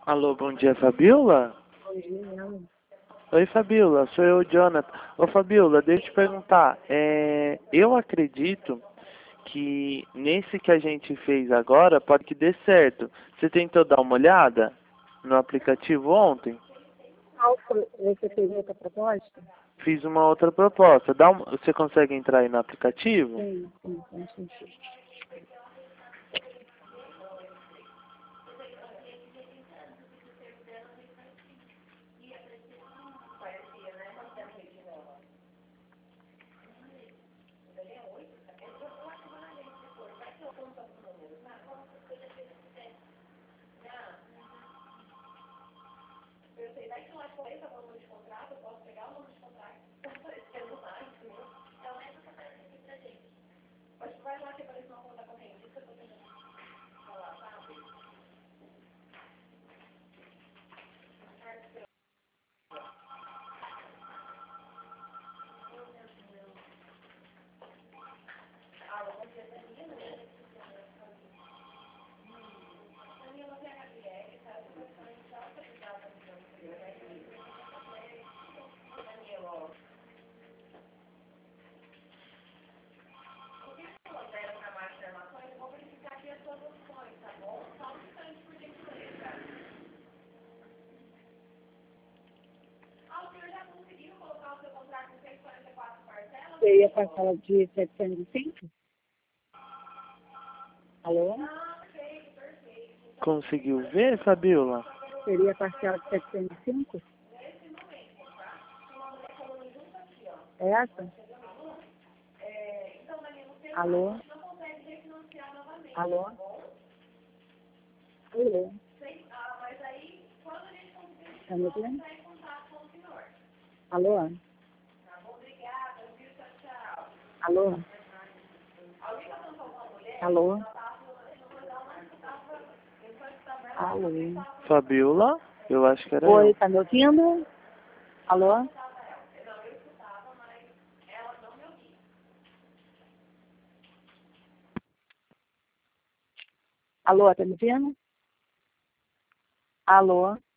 Alô, bom dia, Fabiola? Bom dia. Oi, Fabiola, sou eu, Jonathan. Ô, Fabiola, deixa eu te perguntar. Eu acredito que nesse que a gente fez agora pode que dê certo. Você tentou dar uma olhada no aplicativo ontem? Qual foi? Você fez outra proposta? Fiz uma outra proposta. Você consegue entrar aí no aplicativo? Sim. Você ia parcela de 705? Alô? Conseguiu ver, Fabiola? Seria parcela de 705? É essa? Alô? Alô? Alô? Tá me ouvindo? Alô? Alô? Alô? Alô? Fabiola? Eu acho que era Oi, eu. tá me ouvindo? Alô? Alô, tá me ouvindo? Alô?